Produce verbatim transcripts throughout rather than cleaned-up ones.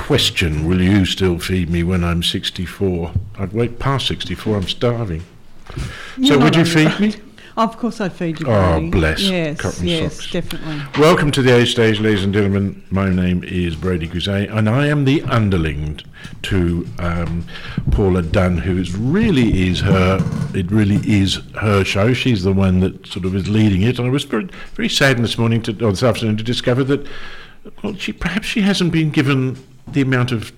question, will you still feed me when I'm sixty-four? I'd wait past sixty-four, I'm starving. You're so would you feed right. me? Of course I'd feed you, Oh, Brady. bless. Yes, Cotton yes, socks. definitely. Welcome to the A Stage, ladies and gentlemen. My name is Brady Grisey, and I am the underling to um, Paula Dunn, who is really is her. It really is her show. She's the one that sort of is leading it. And I was very, very saddened this morning, to, or this afternoon, to discover that, well, she perhaps she hasn't been given the amount of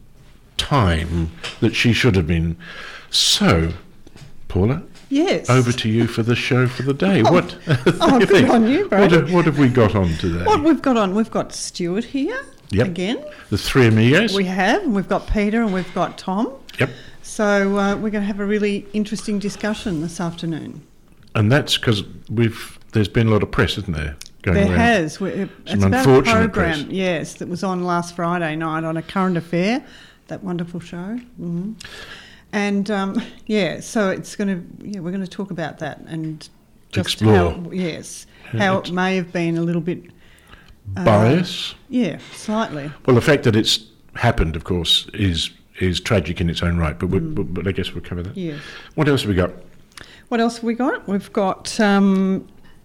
time that she should have been. So, Paula. Yes. Over to you for the show for the day. Oh, what? oh you good think? on you, What Brady. have, what have we got on today? What we've got on, we've got Stuart here Yep. again. The three amigos. We have, and we've got Peter and we've got Tom. Yep. So uh, we're going to have a really interesting discussion this afternoon. And that's because we've there's been a lot of press, isn't there? Going There around. has. We- It's Some about a unfortunate program, press. yes, that was on last Friday night on A Current Affair, that wonderful show. hmm And um, yeah, so it's going to. Yeah, we're going to talk about that and just Explore. how yes, Yeah, how it's- it may have been a little bit uh, Bias. Yeah, slightly. Well, the fact that it's happened, of course, is is tragic in its own right. But we, Mm. but, but I guess we'll cover that. Yes. What else have we got? What else have we got? We've got um,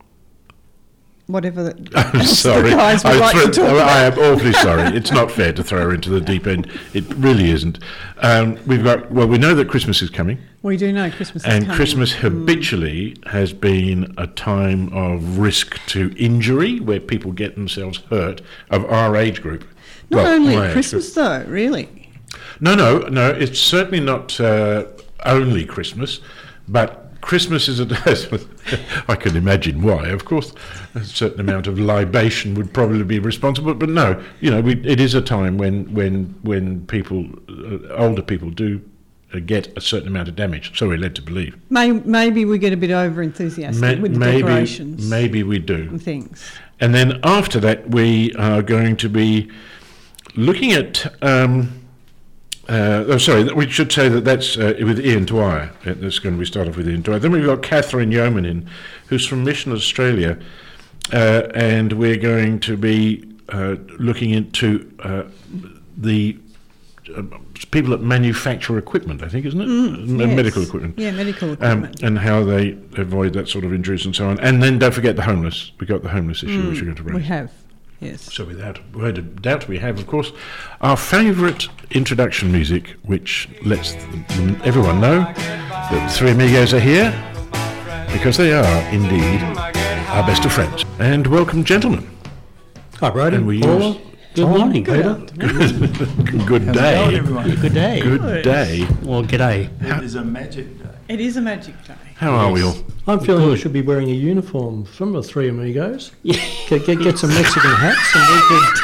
whatever that. I'm else sorry. The guys would I, like threw- to talk I about. am awfully sorry. It's not fair to throw her into the deep end. It really isn't. Um, we've got. Well, we know that Christmas is coming. We do know Christmas is And coming. Christmas Mm. habitually has been a time of risk to injury, where people get themselves hurt, of our age group. Not Well, only my age Christmas though, really. group. No, no, no. It's certainly not uh, only Christmas, but Christmas is a I can imagine why. Of course, a certain amount of libation would probably be responsible. But no, you know, we, it is a time when when when people, uh, older people, do uh, get a certain amount of damage. So we're led to believe. May, maybe we get a bit over enthusiastic Ma- with the maybe, decorations maybe we do. and things. And then after that, we are going to be looking at. Um, uh, oh, sorry, we should say that that's uh, with Ian Dwyer. Uh, That's going to be started with Ian Dwyer. Then we've got Catherine Yeoman in, who's from Mission Australia, uh, and we're going to be uh, looking into uh, the uh, people that manufacture equipment, I think, isn't it? Mm, Uh, yes. Medical equipment. Yeah, medical Um, equipment. and how they avoid that sort of injuries and so on. And then don't forget the homeless. We've got the homeless issue which we're going to we raise. have, yes. So without word of doubt, we have, of course, our favourite introduction music, which lets th- everyone know that the Three Amigos are here, because they are, indeed, our best of friends. And welcome, gentlemen. Hi, Brady. And we Paula. use- Good Tom, morning, Good Peter. afternoon. Good How's it day. going, everyone? Good day. Good day. Well, g'day. It is a magic day. It is a magic day. How are we all? I'm feeling we should be wearing a uniform from the Three Amigos. Get, get, get some Mexican hats and we could...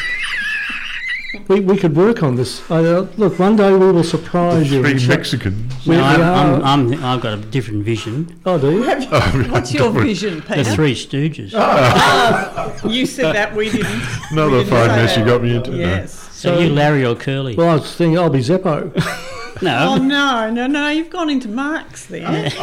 We, we could work on this. Uh, look, one day we will surprise you. Three and show- Mexicans. We, No, we I'm, are- I'm, I'm, I've got a different vision. Oh, do you? What's your vision, The Peter? Three Stooges. You said that, we didn't. Another we didn't fine say mess you that. got me into. No. Yes. So, you Larry or Curly? Well, I was thinking I'll be Zeppo. no. Oh, no, no, no, you've gone into Marx there.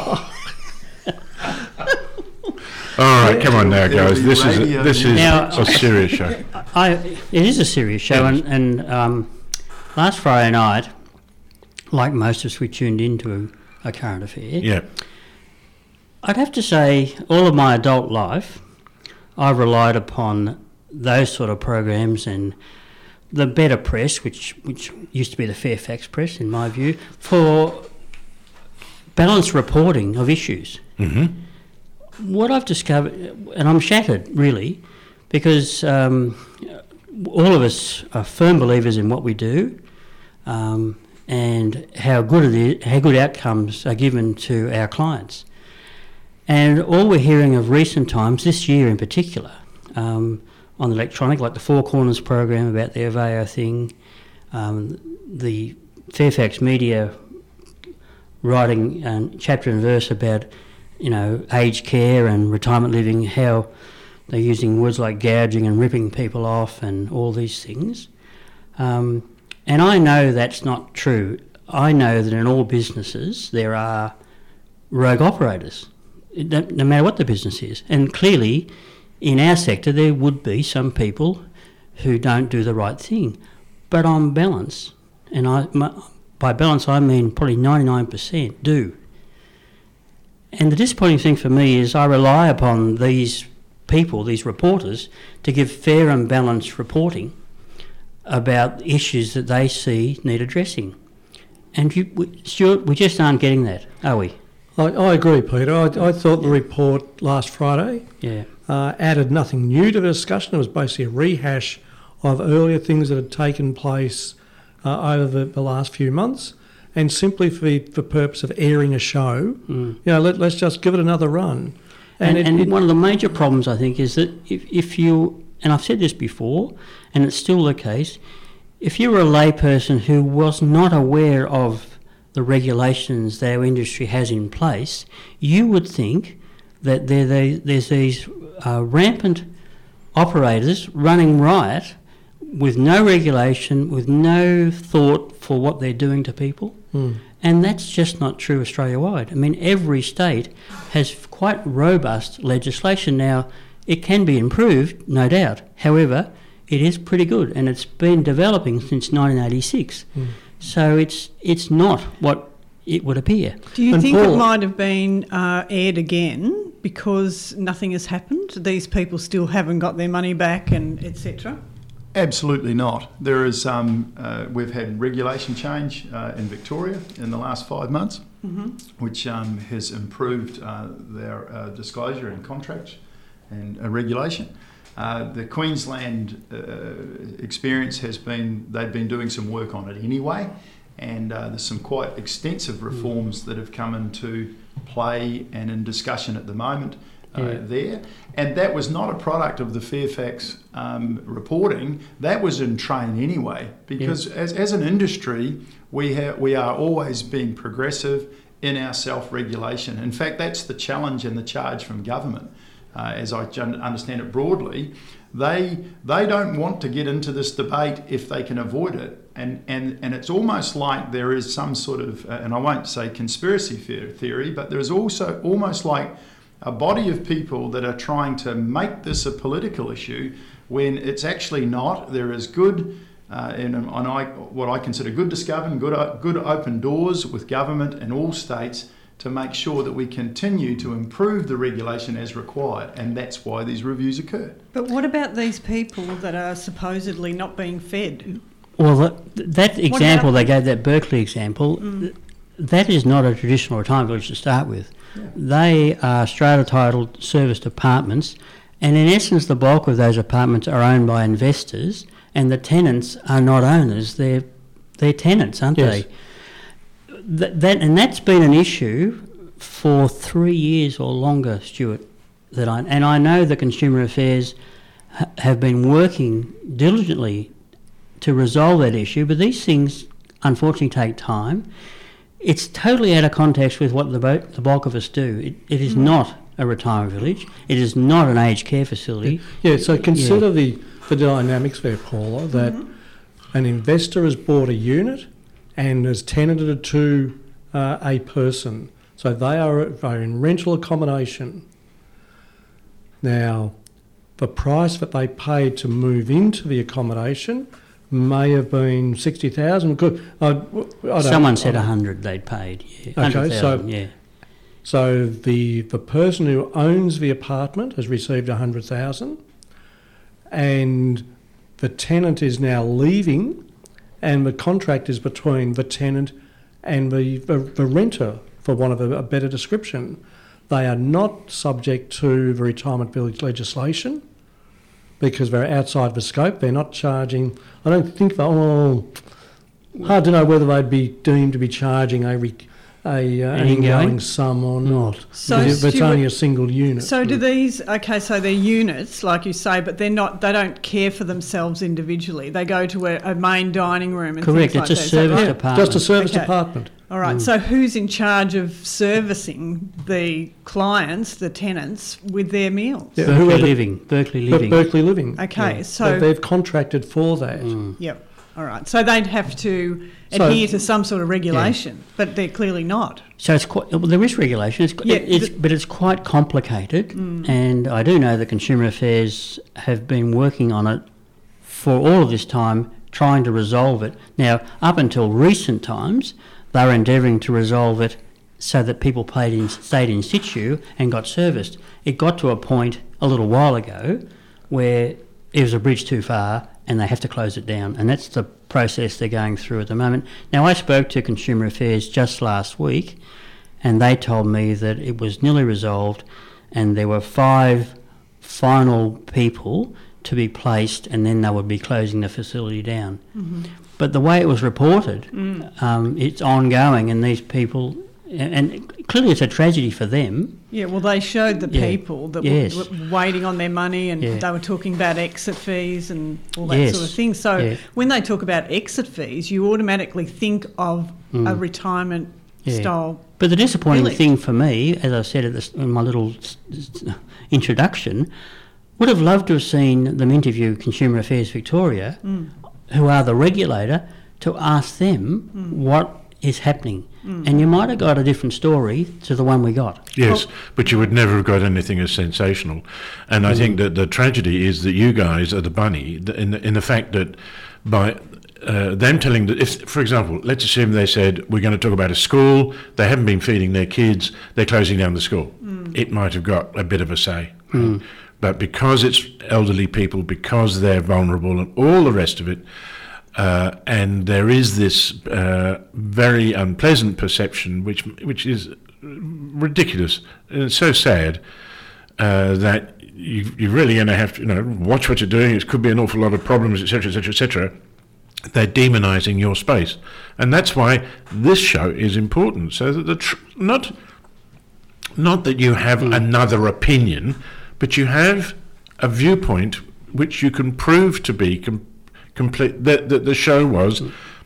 All right, come on now, It'll guys. be This is a, radio this is Now- a serious show. I, it is a serious show, and, and um, last Friday night, like most of us, we tuned into a, a current affair. Yeah. I'd have to say, all of my adult life, I've relied upon those sort of programs and the better press, which which used to be the Fairfax press, in my view, for balanced reporting of issues. Mm-hmm. What I've discovered, and I'm shattered really, because um, all of us are firm believers in what we do, um, and how good it is, how good outcomes are given to our clients. And all we're hearing of recent times, this year in particular, um, on the electronic, like the Four Corners program about the Aveo thing, um, the Fairfax Media writing um, chapter and verse about, you know, aged care and retirement living, how they're using words like gouging and ripping people off and all these things. Um, and I know that's not true. I know that in all businesses there are rogue operators, no, no matter what the business is. And clearly, in our sector, there would be some people who don't do the right thing. but on balance, and I, my, by balance I mean probably ninety-nine percent do. And the disappointing thing for me is I rely upon these people, these reporters, to give fair and balanced reporting about issues that they see need addressing. And you, we, Stuart, we just aren't getting that, are we? I, I agree, Peter. I, I thought the report last Friday Yeah. uh, added nothing new to the discussion. It was basically a rehash of earlier things that had taken place uh, over the, the last few months, and simply for the, the purpose of airing a show, Mm. you know, let, let's just give it another run. And, it- and it- one of the major problems, I think, is that if, if you, and I've said this before, and it's still the case, if you were a layperson who was not aware of the regulations that our industry has in place, you would think that there, there, there's these uh, rampant operators running riot with no regulation, with no thought for what they're doing to people. Mm. And that's just not true Australia-wide. I mean, every state has quite robust legislation. Now, it can be improved, no doubt. However, it is pretty good, and it's been developing since nineteen eighty-six. Mm. So it's it's not what it would appear. Do you And think Paul- it might have been uh, aired again because nothing has happened? These people still haven't got their money back, and et cetera. Absolutely not. There is, um, uh, we've had regulation change uh, in Victoria in the last five months, Mm-hmm. which um, has improved uh, their uh, disclosure and contracts and uh, regulation. Uh, the Queensland uh, experience has been, they've been doing some work on it anyway, and uh, there's some quite extensive reforms that have come into play and in discussion at the moment uh, Yeah. there. And that was not a product of the Fairfax um, reporting, that was in train anyway, because as, as an industry, we, have, we are always being progressive in our self-regulation. In fact, that's the challenge and the charge from government. Uh, as I understand it broadly, they they don't want to get into this debate if they can avoid it, and and and it's almost like there is some sort of, uh, and I won't say conspiracy theory, but there is also almost like a body of people that are trying to make this a political issue when it's actually not. There is good. Uh, and, and I, what I consider good discovery, good good open doors with government and all states to make sure that we continue to improve the regulation as required, and that's why these reviews occur. But what about these people that are supposedly not being fed? Well, that, that example, about- they gave that Berkeley example, Mm. th- that is not a traditional retirement village to start with. Yeah. They are strata-titled serviced apartments, and in essence the bulk of those apartments are owned by investors, and the tenants are not owners, they're, they're tenants, aren't Yes. they? That, that and that's been an issue for three years or longer, Stuart. That I and I know the Consumer Affairs ha- have been working diligently to resolve that issue, but these things unfortunately take time. It's totally out of context with what the, bo- the bulk of us do. It, it is Mm. not a retirement village. It is not an aged care facility. Yeah, so consider the, the dynamics there, Paula, that an investor has bought a unit and has tenanted it to uh, a person. So they are, are in rental accommodation. Now, the price that they paid to move into the accommodation may have been sixty thousand dollars. Good. I, I don't- Someone said I- one hundred they'd paid. Yeah, Okay, one hundred thousand, so- yeah. So the the person who owns the apartment has received one hundred thousand dollars, and the tenant is now leaving, and the contract is between the tenant and the, the, the renter, for want of a, a better description. They are not subject to the retirement village legislation because they're outside the scope. They're not charging. I don't think they. Oh, hard to know whether they'd be deemed to be charging a re, a uh, an An ingoing? ingoing sum or not. So, Because it's Stuart- only a single unit. So do these? Okay, so they're units, like you say, but they're not. They don't care for themselves individually. They go to a, a main dining room and Correct, things like it's a that. Is that service right? Yeah, apartment. just a service Okay. apartment. All right. So who's in charge of servicing the clients, the tenants, with their meals? Yeah, Berkeley whoever- Living. Berkeley But Living. Berkeley Living. Okay, Yeah. so- But they've contracted for that. Mm. Yep. All right. So they'd have to So- adhere to some sort of regulation, but they're clearly not. So it's quite, well, there is regulation, it's, Yeah, it- it's, the- but it's quite complicated, and I do know that Consumer Affairs have been working on it for all of this time trying to resolve it. Now, up until recent times, they were endeavouring to resolve it so that people paid in, stayed in situ and got serviced. It got to a point a little while ago where it was a bridge too far and they have to close it down, and that's the process they're going through at the moment. Now, I spoke to Consumer Affairs just last week, and they told me that it was nearly resolved and there were five final people to be placed, and then they would be closing the facility down. Mm-hmm. But the way it was reported, mm. um, it's ongoing, and these people, and clearly it's a tragedy for them. Yeah, well, they showed the Yeah. people that Yes. were, were waiting on their money, and Yeah. they were talking about exit fees and all that Yes. sort of thing. So Yeah. when they talk about exit fees, you automatically think of Mm. a retirement Yeah. style. But the disappointing Village. thing for me, as I said at this, in my little s- s- introduction, would have loved to have seen them interview Consumer Affairs Victoria, Mm. who are the regulator, to ask them Mm. what is happening. Mm. And you might have got a different story to the one we got. Yes, but you would never have got anything as sensational. And I think that the tragedy is that you guys are the bunny th- in the, in the fact that by uh, them telling that, if, for example, let's assume they said, we're going to talk about a school, they haven't been feeding their kids, they're closing down the school. Mm. It might have got a bit of a say. Mm. But because it's elderly people, because they're vulnerable and all the rest of it, Uh, and there is this uh, very unpleasant perception, which which is ridiculous and it's so sad uh, that you, you're really going to have to, you know, watch what you're doing. It could be an awful lot of problems, et cetera, et cetera, et cetera. They're demonising your space, and that's why this show is important. So that the tr- not not that you have mm. another opinion, but you have a viewpoint which you can prove to be com- complete. That the, the show was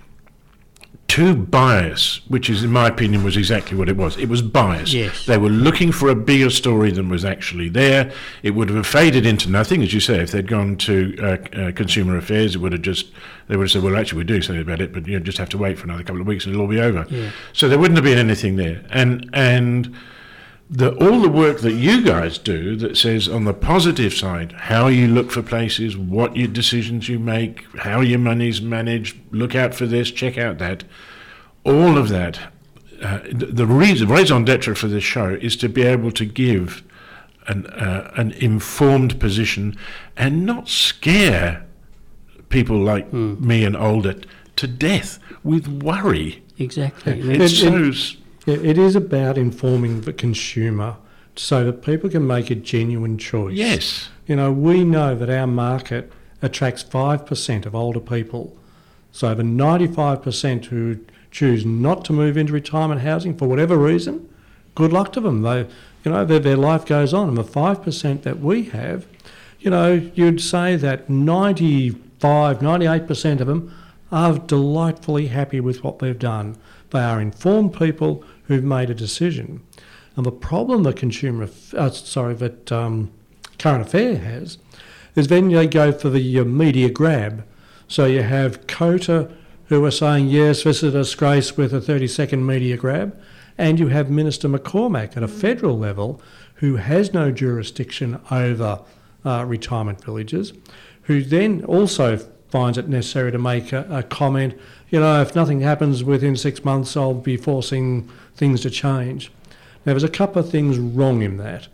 too biased, which is, in my opinion, was exactly what it was. It was biased. Yes. They were looking for a bigger story than was actually there. It would have faded into nothing, as you say. If they'd gone to uh, uh, Consumer Affairs, it would have just, they would have said, well, actually, we're doing something about it, but you just have to wait for another couple of weeks and it'll all be over. Yeah. So there wouldn't have been anything there. And and the, all the work that you guys do that says on the positive side, how you look for places, what your decisions you make, how your money's managed, look out for this, check out that, all of that. Uh, the, the reason, raison d'etre for this show is to be able to give an, uh, an informed position and not scare people like Mm. me and older to death with worry. Exactly. Yeah. It's It- so... it- s- Yeah, it is about informing the consumer so that people can make a genuine choice. Yes. You know, we know that our market attracts five percent of older people. So the ninety-five percent who choose not to move into retirement housing for whatever reason, good luck to them. They, you know, their, their life goes on. And the five percent that we have, you know, you'd say that ninety-five, ninety-eight percent of them are delightfully happy with what they've done. They are informed people who've made a decision. And the problem that consumer, uh, sorry, that um, Current Affair has is then they go for the uh, media grab. So you have COTA who are saying, yes, this is a disgrace with a thirty second media grab. And you have Minister McCormack at a federal level who has no jurisdiction over uh, retirement villages, who then also finds it necessary to make a, a comment, you know, if nothing happens within six months, I'll be forcing things to change. Now, there's a couple of things wrong in that,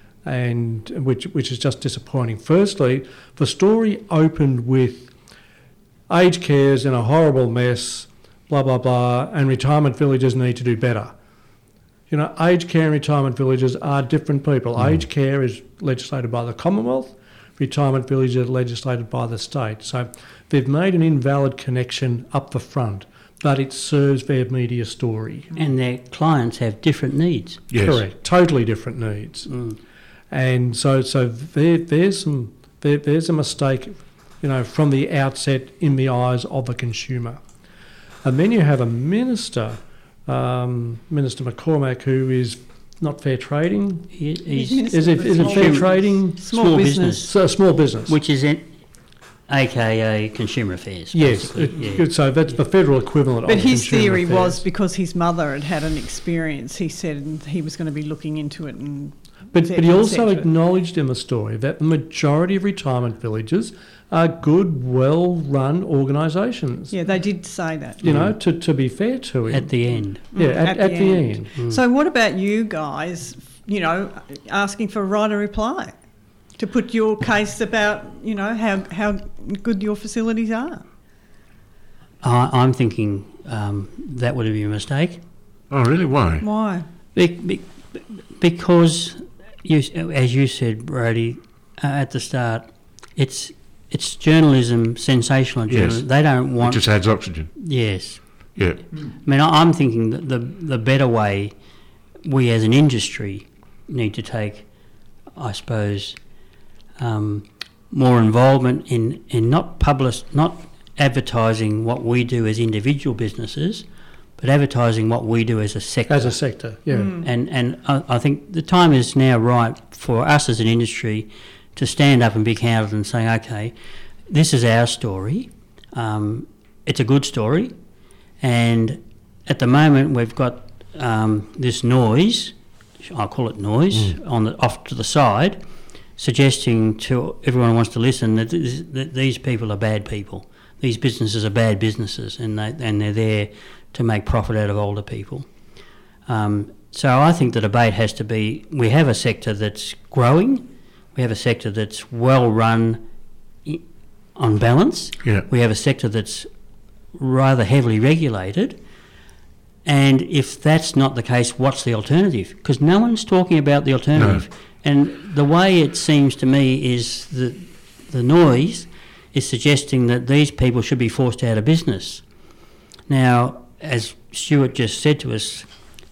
and which which is just disappointing. Firstly, the story opened with aged care's in a horrible mess, blah, blah, blah, and retirement villages need to do better. You know, aged care and retirement villages are different people. Mm. Aged care is legislated by the Commonwealth. Retirement villages are legislated by the state. So they've made an invalid connection up the front, but it serves their media story. And their clients have different needs. Yes. Correct. Totally different needs. Mm. And so so there, there's some there, there's a mistake, you know, from the outset in the eyes of the consumer. And then you have a minister, um, Minister McCormack, who is not fair trading. He, He's he's, Minister Is it for is it Small fair business. trading? Small, Small business. business. So small business. which is in, A K A Consumer Affairs. Yes, basically, it- yeah. good. So that's the federal equivalent But of his Consumer theory Affairs. was because his mother had had an experience, he said and he was going to be looking into it. And But, et but he cetera, et also cetera. acknowledged in the story that the majority of retirement villages are good, well-run organisations. Yeah, they did say that. You know, to, to be fair to him. At the end. yeah, at, at, the, end. end. So what about you guys, you know, asking for a right of reply to put your case about, you know, how, how good your facilities are? I, I'm thinking um, that would be a mistake. Oh, really? Why? Why? Be, be, because, you, as you said, Brody, uh, at the start, it's it's journalism, sensational journalism. Yes. They don't It want... just adds oxygen. Yes. Yeah. I mean, I- I'm thinking that the, the better way we as an industry need to take, I suppose, um, more involvement in, in not publish, not advertising what we do as individual businesses, but advertising what we do as a sector. As a sector, yeah. Mm. And and I, I think the time is now right for us as an industry to stand up and be counted and say, okay, this is our story. Um, it's a good story, and at the moment we've got um, this noise. I call it noise mm. on the off to the side, suggesting to everyone who wants to listen that, this, that these people are bad people. These businesses are bad businesses, and they and they're there to make profit out of older people. Um, so I think the debate has to be: we have a sector that's growing, we have a sector that's well run I- on balance, Yeah. we have a sector that's rather heavily regulated. And if that's not the case, what's the alternative? Because no one's talking about the alternative. No. And the way it seems to me is that the noise is suggesting that these people should be forced out of business. Now, as Stuart just said to us,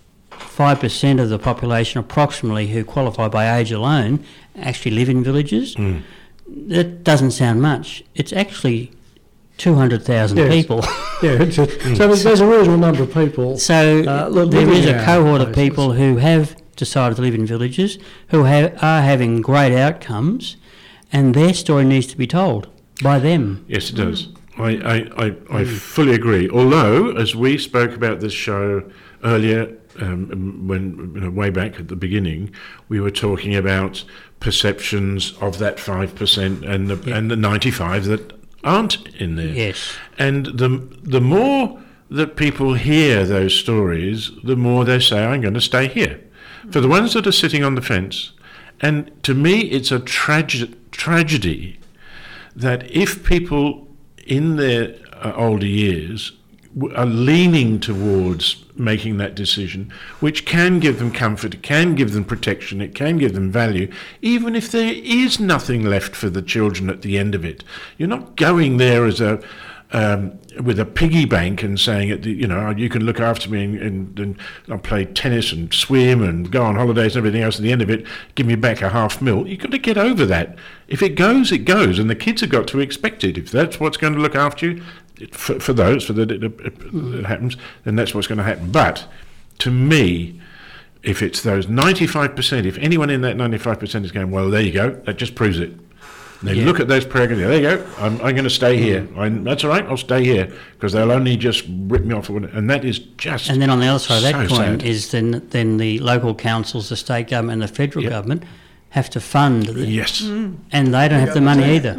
five percent of the population approximately who qualify by age alone actually live in villages. Mm. That doesn't sound much. It's actually two hundred thousand Yes. people. Yeah, it's a, so there's, there's a reasonable number of people. So Uh, look, there living is a out cohort of places. people who have decided to live in villages, who have, are having great outcomes, and their story needs to be told by them. Yes, it does. I, I, I, I fully agree. Although, as we spoke about this show earlier, um, when you know, way back at the beginning, we were talking about perceptions of that five percent and the Yeah. and the ninety-five that aren't in there. Yes. And the the more that people hear those stories, the more they say, "I'm going to stay here." For the ones that are sitting on the fence, and to me, it's a trage- tragedy that if people in their uh, older years w- are leaning towards making that decision, which can give them comfort, it can give them protection, it can give them value, even if there is nothing left for the children at the end of it. You're not going there as a um, with a piggy bank and saying, at the, you know, you can look after me and, and, and I'll play tennis and swim and go on holidays and everything else. At the end of it, give me back a half mil. You've got to get over that. If it goes, it goes, and the kids have got to expect it. If that's what's going to look after you, it, for, for those, for that it, it, it happens, then that's what's going to happen. But to me, if it's those ninety-five percent, if anyone in that ninety-five percent is going, well, there you go, that just proves it. They Yeah. look at those programs. There you go. I'm, I'm going to stay here. I'm, that's all right. I'll stay here because they'll only just rip me off. And that is just. And then on the other side of that so coin sad. is then then the local councils, the state government, and the federal Yep. government have to fund, the, Yes. and they don't have the money either.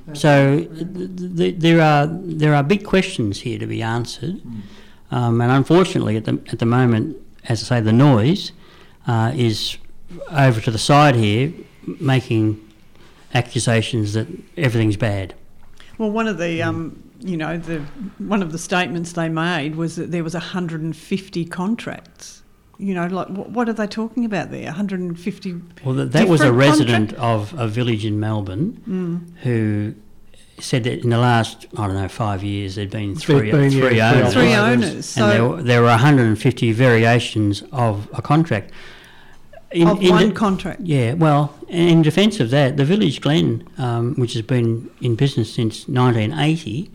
So th- th- there are there are big questions here to be answered, um, and unfortunately, at the at the moment, as I say, the noise uh, is over to the side here, making accusations that everything's bad. Well, one of the, um, you know, the one of the statements they made was that there was one hundred fifty contracts. You know, like what, what are they talking about there? one hundred fifty. Well, that, that was a different resident contract- of a village in Melbourne Mm. who said that in the last, I don't know, five years there'd been three, been, three yeah, owners. Three owners. owners. So and there, were- there were one hundred fifty variations of a contract. In, of in one de- contract. Yeah, well, in defence of that, the Village Glen, um, which has been in business since nineteen eighty,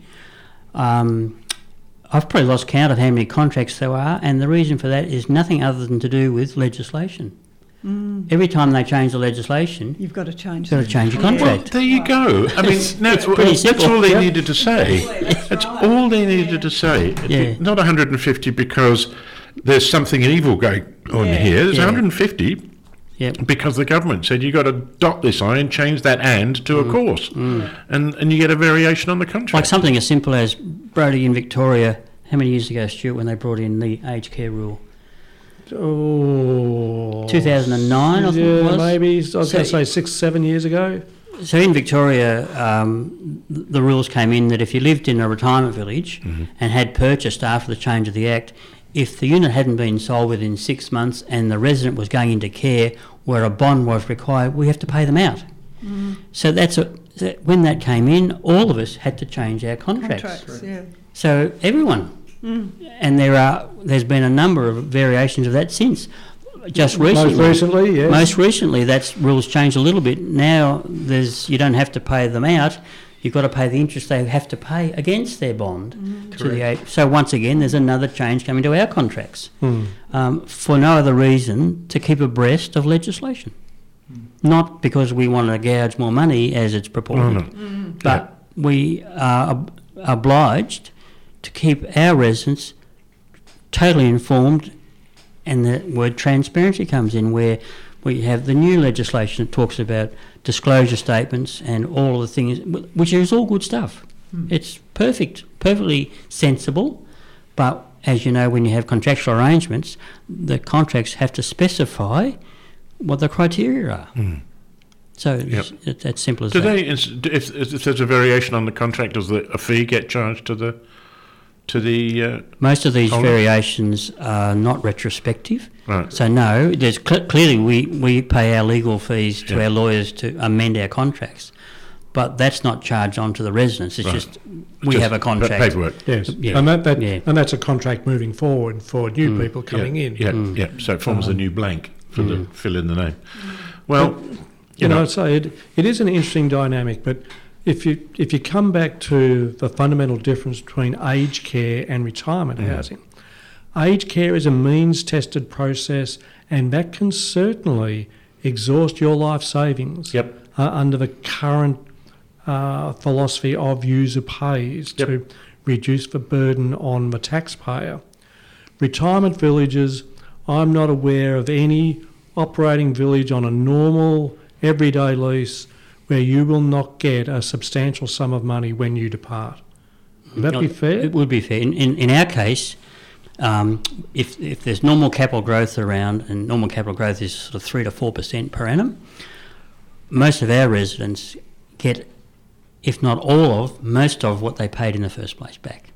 um, I've probably lost count of how many contracts there are, and the reason for that is nothing other than to do with legislation. Mm. Every time they change the legislation, You've got to change. you've got to change your Well, contract. there you go. I mean, now, it's pretty that's simple. all they Yep. needed to say. That's all they needed to say. Yeah. Not one hundred fifty because there's something evil going on Yeah. here. There's Yeah. one hundred fifty Yep. Because the government said you've got to dot this I and change that and to a course. Mm. And and you get a variation on the contract. Like something as simple as Brodie in Victoria, how many years ago, Stuart, when they brought in the aged care rule? Oh, two thousand nine, I think yeah, it was. maybe. I was So- going to say six, seven years ago. So in Victoria, um, th- the rules came in that if you lived in a retirement village and had purchased after the change of the Act, if the unit hadn't been sold within six months and the resident was going into care where a bond was required, we have to pay them out. So that's a, so when that came in, all of us had to change our contracts. Contracts, yeah. So everyone, and there are there's been a number of variations of that since. Just recently, Most recently, yes. most recently, that's rules changed a little bit. Now there's you don't have to pay them out. You've got to pay the interest they have to pay against their bond to the A- So once again, there's another change coming to our contracts Hmm. um, for no other reason to keep abreast of legislation, not because we want to gouge more money as it's purported, Oh, no. but we are ob- obliged to keep our residents totally informed. And the word transparency comes in, where we have the new legislation that talks about disclosure statements and all of the things, which is all good stuff. It's perfect, perfectly sensible, but as you know, when you have contractual arrangements, the contracts have to specify what the criteria are. So it's, it's as simple as Do that. they, ins- if, if there's a variation on the contract, does the, a fee get charged to the to the uh, Most of these Hold on. variations are not retrospective. right? So no, there's cl- clearly we, we pay our legal fees to Yeah. our lawyers to amend our contracts, but that's not charged on to the residents. It's Right. just we Just have a pa- contract. paperwork. Yes, Yeah. and that, that Yeah. and that's a contract moving forward for new people coming yeah, in. Yeah, Mm. yeah. So it forms a Um, new blank for the fill in the name. Well, You, you know, know, I'd say it, it is an interesting dynamic, but if you if you come back to the fundamental difference between aged care and retirement Mm. housing, aged care is a means-tested process, and that can certainly exhaust your life savings Yep. uh, under the current uh, philosophy of user pays Yep. to reduce the burden on the taxpayer. Retirement villages, I'm not aware of any operating village on a normal everyday lease where you will not get a substantial sum of money when you depart. Would that be fair? It would be fair. In, in, in our case, um, if, if there's normal capital growth around, and normal capital growth is sort of three to four percent per annum, most of our residents get, if not all of, most of what they paid in the first place back.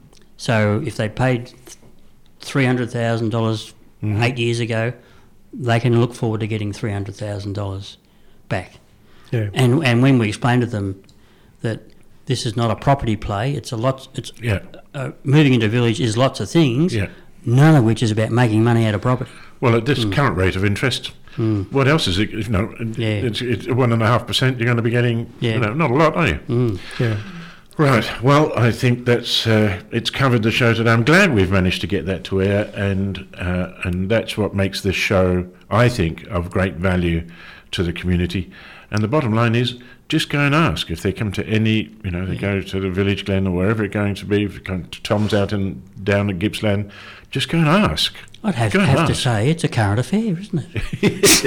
So if they paid three hundred thousand dollars Mhm. eight years ago, they can look forward to getting three hundred thousand dollars back. Yeah. And and when we explain to them that this is not a property play, it's a lot. It's yeah, uh, moving into a village is lots of things. yeah. None of which is about making money out of property. Well, at this Mm. current rate of interest, Mm. what else is it? You know, Yeah. it's, it's one and a half percent. You're going to be getting, Yeah. you know, not a lot, are you? Mm. Yeah. Right. Well, I think that's uh, it's covered the show today. I'm glad we've managed to get that to air, and uh, and that's what makes this show, I think, of great value to the community. And the bottom line is, just go and ask if they come to any, you know, they go to the Village Glen or wherever it's going to be. If you come to Tom's out in down at Gippsland, just go and ask. I'd have, Go and have to ask. say it's a current affair, isn't it? Is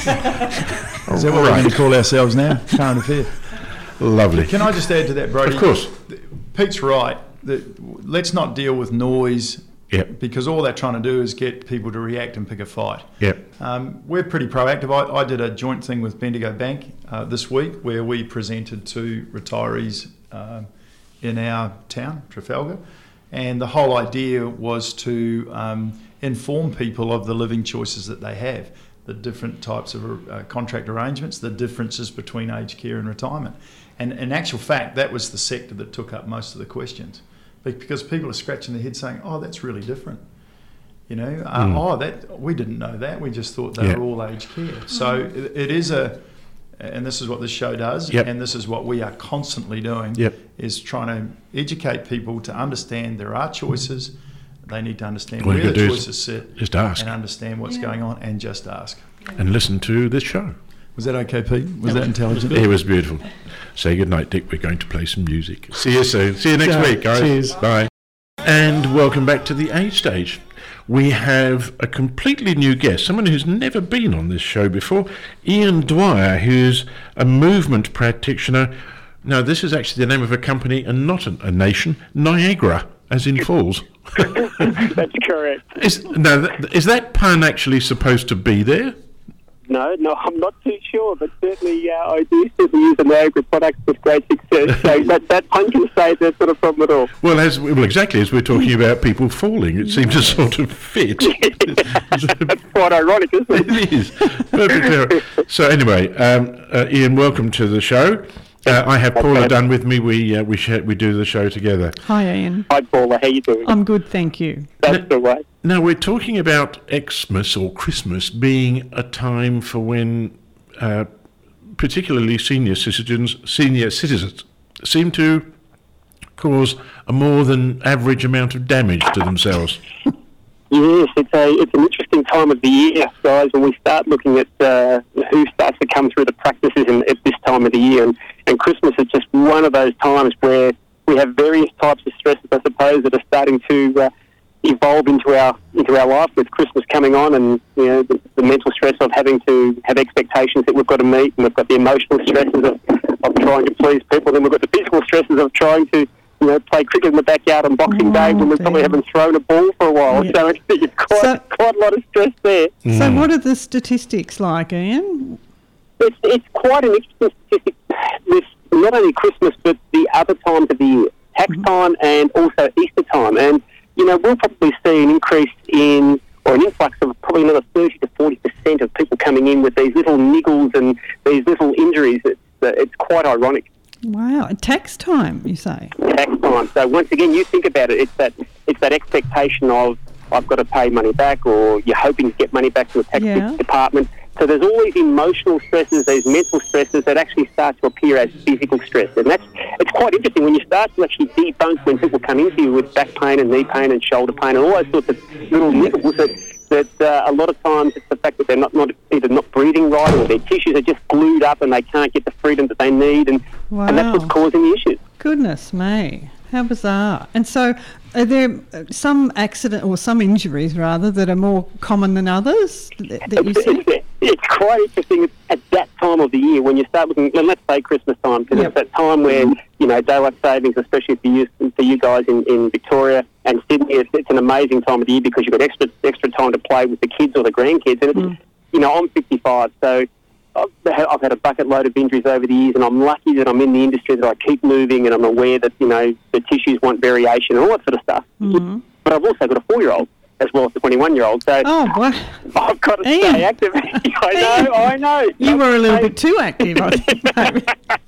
that what we're Right. going to call ourselves now? Current affair. Lovely. Can I just add to that, Brodie? Of course. Pete's right. That let's not deal with noise, Yep. because all they're trying to do is get people to react and pick a fight. Yep. Um, we're pretty proactive. I, I did a joint thing with Bendigo Bank uh, this week where we presented to retirees um in our town, Trafalgar, and the whole idea was to um, inform people of the living choices that they have, the different types of uh, contract arrangements, the differences between aged care and retirement. And in actual fact, that was the sector that took up most of the questions, because people are scratching their head saying, "Oh, that's really different." You know, uh, Mm. oh, that we didn't know that. We just thought they Yeah. were all aged care. So it, it is a, and this is what this show does, Yep. and this is what we are constantly doing, Yep. is trying to educate people to understand there are choices. They need to understand All you where the gotta do is choices sit Just ask and understand what's Yeah. going on, and just ask. and listen to this show. Was that okay, Pete? Was that intelligent? It was beautiful. Say good night, Dick. We're going to play some music. See you soon. See you next Ciao. week, guys. Cheers. Bye. And welcome back to the Age Stage. we have a completely new guest, someone who's never been on this show before, Ian Dwyer, who's a movement practitioner. Now, this is actually the name of a company and not a, a nation, Niagara, as in Falls. That's correct. Is, now, th- is that pun actually supposed to be there? No, no, I'm not too sure, but certainly uh, I do certainly use the Niagara products with great success. So that, that pun can say there's not a problem at all. Well, as well, exactly as we're talking about people falling, it seems to sort of fit. That's quite ironic, isn't it? It is. Perfectly. So anyway, um, uh, Ian, welcome to the show. Uh, I have Paula Dunn with me. We uh, we share, we do the show together. Hi, Ian. Hi, Paula. How you doing? I'm good, thank you. That's the way. Now, we're talking about Xmas or Christmas being a time for when uh, particularly senior citizens, senior citizens seem to cause a more than average amount of damage to themselves. Yes, it's a it's an interesting time of the year, guys, when we start looking at uh, who starts to come through the practices in, at this time of the year. And, and Christmas is just one of those times where we have various types of stresses, I suppose, that are starting to uh, evolve into our into our life with Christmas coming on, and you know the, the mental stress of having to have expectations that we've got to meet, and we've got the emotional stresses of, of trying to please people, and then we've got the physical stresses of trying to you know, play cricket in the backyard on Boxing Oh, Day when we probably dear. haven't thrown a ball for a while. Yeah. So it's, it's quite, So- quite a lot of stress there. So what are the statistics like, Ian? It's, it's quite an interesting statistic with not only Christmas but the other times of the year, tax time and also Easter time. And, you know, we'll probably see an increase in, or an influx of probably another thirty to forty percent of people coming in with these little niggles and these little injuries. It's, uh, it's quite ironic. Wow, and tax time, you say? Tax time. So once again, you think about it, it's that it's that expectation of I've got to pay money back, or you're hoping to get money back to the tax Yeah. department. So there's all these emotional stresses, these mental stresses that actually start to appear as physical stress. And that's it's quite interesting when you start to actually debunk when people come into you with back pain and knee pain and shoulder pain and all those sorts of little niggles that, that uh, a lot of times it's the fact that they're not, not either not breathing right, or their tissues are just glued up and they can't get the freedom that they need, and, and that's Wow. what's causing the issues. Goodness me, how bizarre. And so are there uh, some accident or some injuries, rather, that are more common than others that, that you It's, see? it's, it's quite interesting at that time of the year when you start looking, well, let's say Christmas time, because Yep. it's that time where, you know, daylight savings, especially for you, for you guys in, in Victoria and Sydney, it's, it's an amazing time of the year because you've got extra extra time to play with the kids or the grandkids. And, it's, Mm. you know, I'm fifty-five, so I've had, I've had a bucket load of injuries over the years, and I'm lucky that I'm in the industry, that I keep moving, and I'm aware that, you know, the tissues want variation and all that sort of stuff. Mhm. But I've also got a four-year-old as well as a twenty-one-year-old, so Oh, wow. I've got to Ian. stay active. I know, I know. You were a little bit too active, I think, maybe.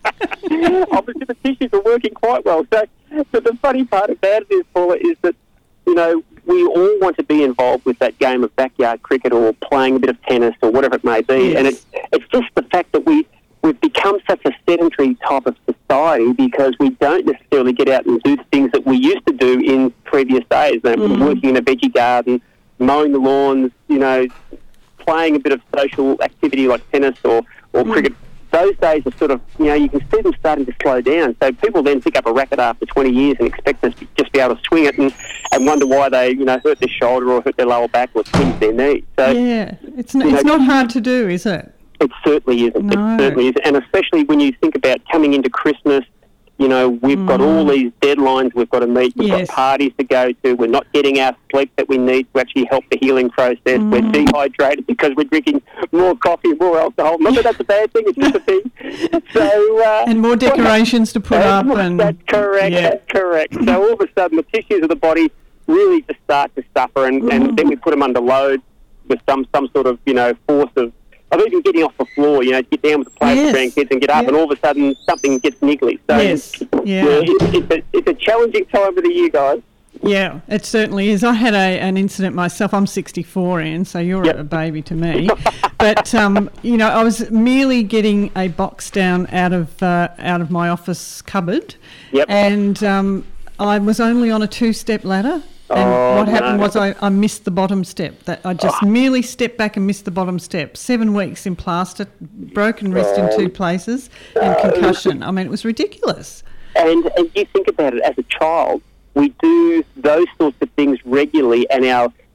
Obviously, the tissues are working quite well. So, but the funny part about it is, Paula, is that, you know, we all want to be involved with that game of backyard cricket or playing a bit of tennis or whatever it may be. Yes. And it's it's just the fact that we, we've become such a sedentary type of society because we don't necessarily get out and do the things that we used to do in previous days. You know, Mhm. working in a veggie garden, mowing the lawns, you know, playing a bit of social activity like tennis or, or Mm. cricket. Those days are sort of, you know, you can see them starting to slow down. So people then pick up a racket after twenty years and expect us to just be able to swing it and, and wonder why they, you know, hurt their shoulder or hurt their lower back or twinge their knee. So Yeah, it's, n- You it's know- not hard to do, is it? it certainly isn't. No. It certainly isn't. And especially when you think about coming into Christmas, you know, we've got all these deadlines we've got to meet. We've Mm. Yes. got parties to go to. We're not getting our sleep that we need to actually help the healing process. Mm. We're dehydrated because we're drinking more coffee, more alcohol. Not that that's a bad thing, it's just a thing. So, uh, And more decorations to put up. that's, and that's correct, Yeah. that's correct. So all of a sudden the tissues of the body really just start to suffer, and, Mm. and then we put them under load with some, some sort of, you know, force of, of even getting off the floor, you know, to get down with the play with the Yes. grandkids and get up, Yeah. and all of a sudden something gets niggly. So Yes, yeah. it's, it's, a, it's a challenging time of the year, guys. Yeah, it certainly is. I had a, an incident myself. I'm sixty-four, Ian, so you're Yep. a baby to me. But um, you know, I was merely getting a box down out of uh, out of my office cupboard, Yep. and um, I was only on a two-step ladder. And Oh, what happened no. was I, I missed the bottom step. That I just merely stepped back and missed the bottom step. Seven weeks in plaster, broken wrist in two places, and concussion. I mean, it was ridiculous. And, and you think about it, as a child, we do those sorts of things regularly, and our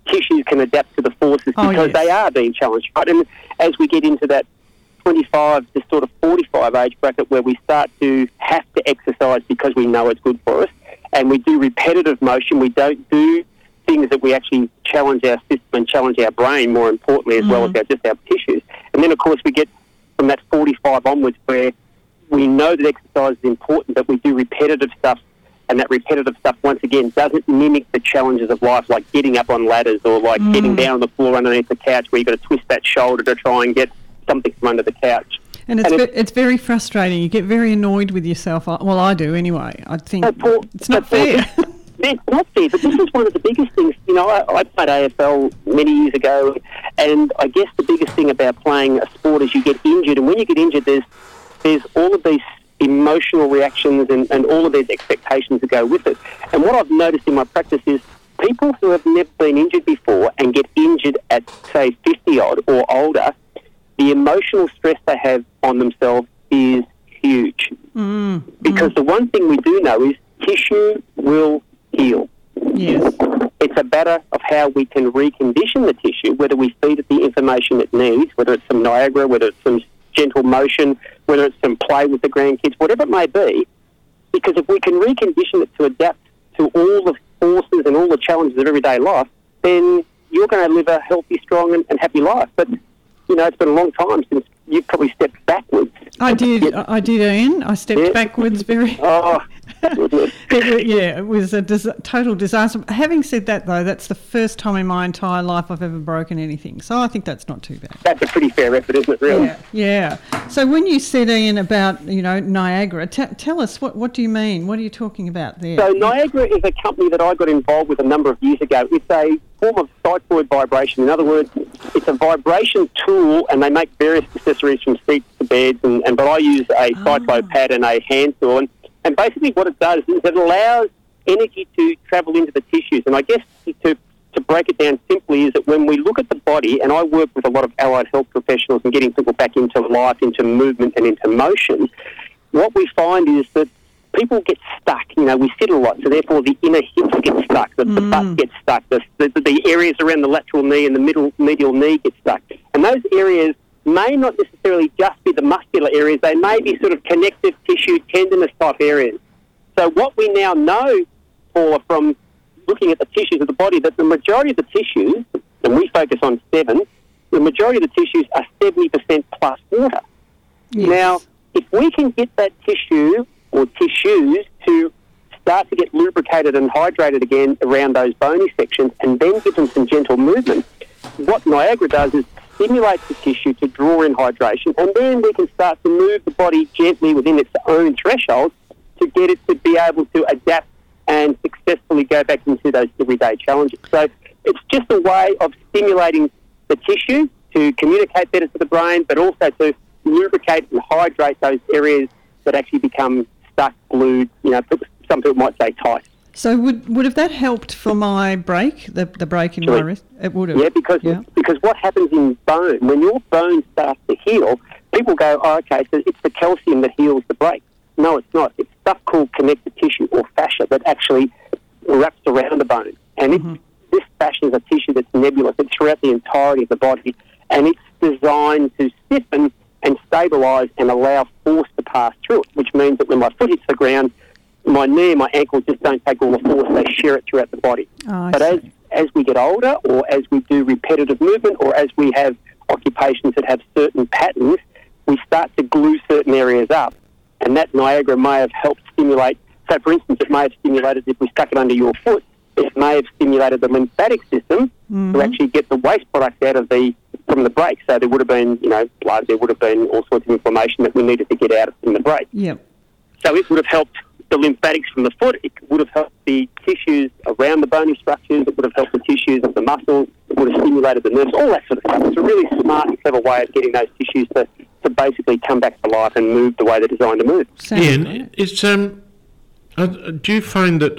tissues can adapt to the forces Oh, because yes. they are being challenged, right? And as we get into that twenty-five to sort of forty-five age bracket where we start to have to exercise because we know it's good for us, and we do repetitive motion, we don't do things that we actually challenge our system and challenge our brain, more importantly, as Mm. well as our, just our tissues. And then, of course, we get from that forty-five onwards where we know that exercise is important, but we do repetitive stuff, and that repetitive stuff, once again, doesn't mimic the challenges of life, like getting up on ladders or like Mm. getting down on the floor underneath the couch where you've got to twist that shoulder to try and get something from under the couch. And it's And ve- it's very frustrating. You get very annoyed with yourself. I- Well, I do anyway. I think Uh, Paul, it's not but Paul, fair. It's not fair, but this is one of the biggest things. You know, I, I played A F L many years ago, and I guess the biggest thing about playing a sport is you get injured, and when you get injured, there's there's all of these emotional reactions and, and all of these expectations that go with it. And what I've noticed in my practice is people who have never been injured before and get injured at, say, fifty-odd or older, the emotional stress they have on themselves is huge. Mm, Because the one thing we do know is tissue will heal. yes. It's a matter of how we can recondition the tissue, whether we feed it the information it needs, whether it's some Niagara, whether it's some gentle motion, whether it's some play with the grandkids, whatever it may be. Because if we can recondition it to adapt to all the forces and all the challenges of everyday life, then you're going to live a healthy, strong and, and happy life. But, you know, it's been a long time since you've probably stepped backwards. I did. I did, Ian. I stepped Yeah. backwards very. Oh, goodness. It, wa- yeah, it was a dis- total disaster. Having said that, though, that's the first time in my entire life I've ever broken anything. So I think that's not too bad. That's a pretty fair effort, isn't it, really? Yeah, yeah. So when you said, Ian, about, you know, Niagara, t- tell us, what, what do you mean? What are you talking about there? So Niagara is a company that I got involved with a number of years ago. It's a form of cycloid vibration. In other words, it's a vibration tool, and they make various accessories from seats to beds. And, and but I use a cyclo pad and a hand tool, and, and basically what it does is it allows energy to travel into the tissues. And I guess to to break it down simply is that when we look at the body, and I work with a lot of allied health professionals and getting people back into life, into movement and into motion, what we find is that people get stuck. You know, we sit a lot, so therefore the inner hips get stuck, the, the butt gets stuck, the, the, the areas around the lateral knee and the middle medial knee get stuck. And those areas may not necessarily just be the muscular areas, they may be sort of connective tissue, tendinous type areas. So what we now know, Paula, from looking at the tissues of the body, that the majority of the tissues, and we focus on seven, the majority of the tissues are seventy percent plus water. Yes. Now, if we can get that tissue or tissues to start to get lubricated and hydrated again around those bony sections and then give them some gentle movement, what Niagara does is stimulates the tissue to draw in hydration, and then we can start to move the body gently within its own threshold to get it to be able to adapt and successfully go back into those everyday challenges. So it's just a way of stimulating the tissue to communicate better to the brain, but also to lubricate and hydrate those areas that actually become stuck, glued, you know, some people might say tight. So would would have that helped for my break, the the break in my Sure. wrist? It would have. Yeah, because Yeah. because what happens in bone, when your bone starts to heal, people go, oh, okay, so it's the calcium that heals the break. No, it's not. It's stuff called connective tissue or fascia that actually wraps around the bone. And Mm-hmm. it's, this fascia is a tissue that's nebulous. It's throughout the entirety of the body, and it's designed to stiffen and stabilise and allow force to pass through it, which means that when my foot hits the ground, my knee and my ankle just don't take all the force. They share it throughout the body. Oh, I but as see. as we get older, or as we do repetitive movement, or as we have occupations that have certain patterns, we start to glue certain areas up. And that Niagara may have helped stimulate. So, for instance, it may have stimulated, if we stuck it under your foot, it may have stimulated the lymphatic system Mm-hmm. to actually get the waste products out of the from the break. So there would have been, you know, blood. There would have been all sorts of inflammation that we needed to get out from the break. Yep. So it would have helped the lymphatics from the foot. It would have helped the tissues around the bony structures. It would have helped the tissues of the muscles. It would have stimulated the nerves, all that sort of stuff. It's a really smart and clever way of getting those tissues to, to basically come back to life and move the way they're designed to move. Sounds Ian, great. it's um, uh, do you find that